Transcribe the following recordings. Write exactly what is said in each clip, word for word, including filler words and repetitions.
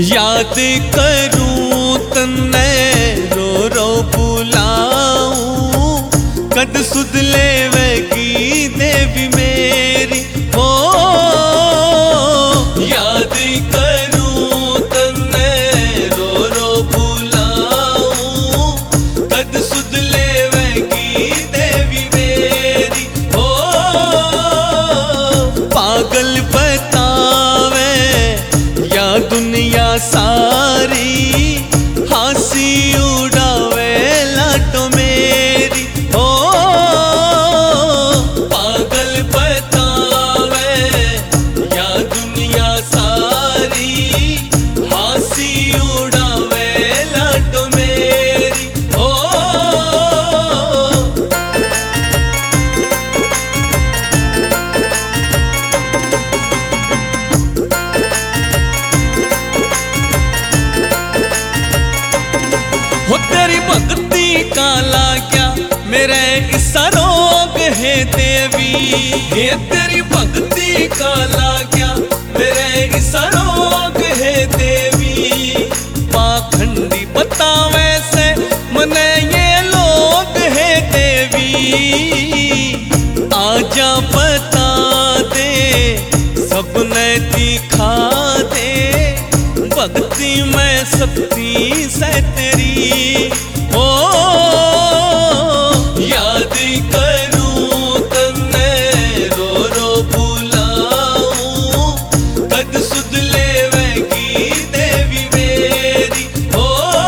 याद करूं तन्ने रो रो बुलाऊं, कद सुध लेवेगी देवी मेरी। ओ याद करूं तन्ने रो रो बुलाऊं, कद सुध लेवेगी देवी मेरी। ओ पागल बतावे या दुनिया सारी, हंसी उड़ावे लाटो मेरी। ओ पागल बतावे या दुनिया सारी, हंसी उड़ावे लाटो मेरी। ओ हो तेरी भक्ति का लाग्या मेरे इसा रोग है देवी। ये तेरी भक्ति का लाग्या मेरे इसा रोग है देवी। पाखंडी बतावे से मने ये लोग है देवी। आजा बता दे सबने दिखा दे, भक्ति में शक्ति से तेरी। ओ याद करूं तन्ने रो रो बुलाऊं, कद सुध लेवेगी देवी मेरी। ओ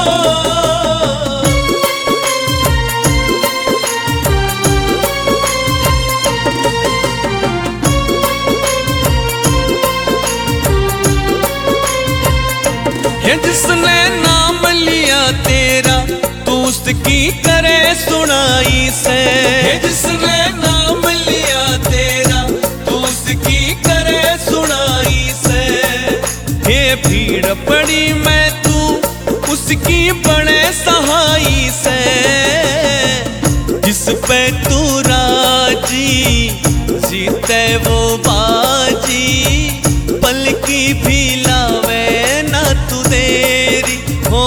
ये जिसने नाम लिया तेरा तू उसकी करे सुनाई से। ये जिसने नाम लिया तेरा तू उसकी करे सुनाई से। ये भीड़ पड़ी मैं तू उसकी बड़े सहाई से। जिस पे तू राजी जीते वो बाजी, पलकी भी लावे ना तू देरी। हो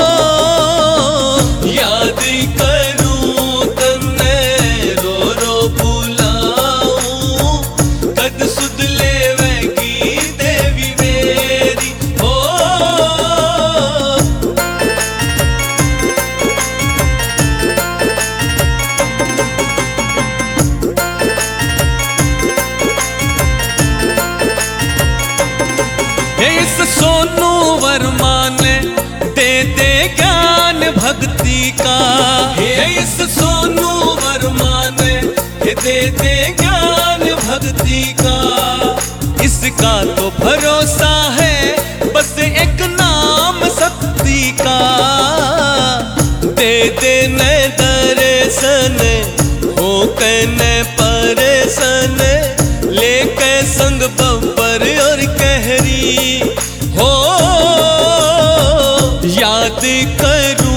याद करूं तन्ने रो रो बुलाऊं, कद सुध लेवेगी देवी मेरी। हो इस सोनू वर्मा ने दे दे ज्ञान भक्ति का। इस सोनू वर्मा ने दे दे ज्ञान भक्ति का। इसका तो भरोसा है बस एक नाम शक्ति का। दे दे न दर्शन हो कने परेशान, लेके संग बब्बर और कहरी। हो याद करूं